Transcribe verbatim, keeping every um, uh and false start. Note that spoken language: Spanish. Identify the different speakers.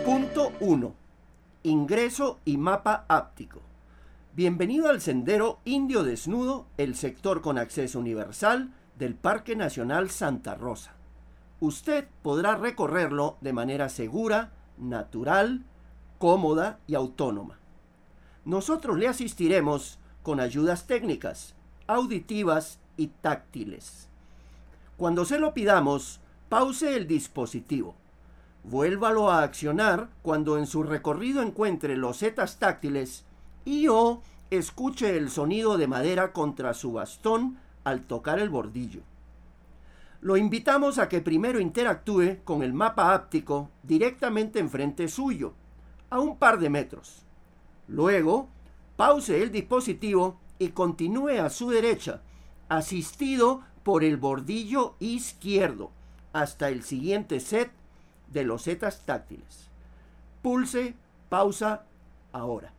Speaker 1: Punto uno. Ingreso y mapa áptico. Bienvenido al Sendero Indio Desnudo, el sector con acceso universal del Parque Nacional Santa Rosa. Usted podrá recorrerlo de manera segura, natural, cómoda y autónoma. Nosotros le asistiremos con ayudas técnicas, auditivas y táctiles. Cuando se lo pidamos, pause el dispositivo. Vuélvalo a accionar cuando en su recorrido encuentre losetas táctiles y o escuche el sonido de madera contra su bastón al tocar el bordillo. Lo invitamos a que primero interactúe con el mapa áptico directamente enfrente suyo, a un par de metros. Luego, pause el dispositivo y continúe a su derecha, asistido por el bordillo izquierdo, hasta el siguiente set de losetas táctiles. Pulse pausa ahora.